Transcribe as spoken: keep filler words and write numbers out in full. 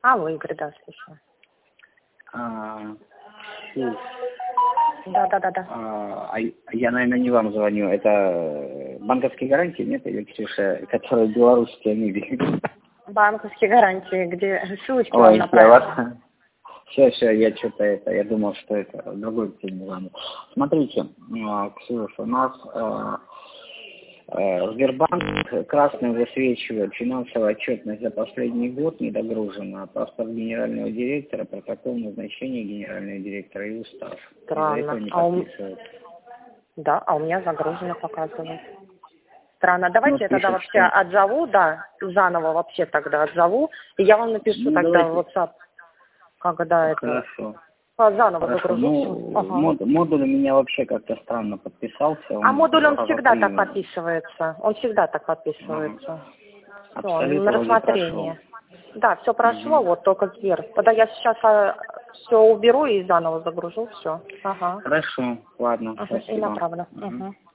Алло, Игорь, да, слушаю. А, слушай, Да, да, да, да. а, я, наверное, не вам звоню. Это банковские гарантии, нет, или Ксюша, которые белорусские люди? Банковские гарантии, где ссылочки вам Ой, я направили. вас... Все, все, я что-то это, я думал, что это другой день звоню. Смотрите, Ксюша, у нас э, э, Сбербанк красный высвечивает финансовая отчетность за последний год недогружена, паспорт генерального директора, протокол назначения генерального директора и устав. Из-за этого Странно. не А у... подписывают. Да, а у меня загружено показывает. Странно. Ну, Давайте я тогда пишет, вообще что... отзову, да, заново вообще тогда отзову, и я вам напишу Ну, тогда в давайте. WhatsApp, когда это... Хорошо. А, заново Хорошо. загружу все. Ну, Ага. мод, модуль у меня вообще как-то странно подписался. А Он модуль он по всегда какой так именно? подписывается. Он всегда так Ага. подписывается. Все, Абсолют на вроде прошел. рассмотрение. Да, все прошло, Угу. вот только Сбер. Тогда я сейчас все уберу и заново загружу, все. Ага. Хорошо, ладно, Ага, и спасибо. направлю. Угу. Угу.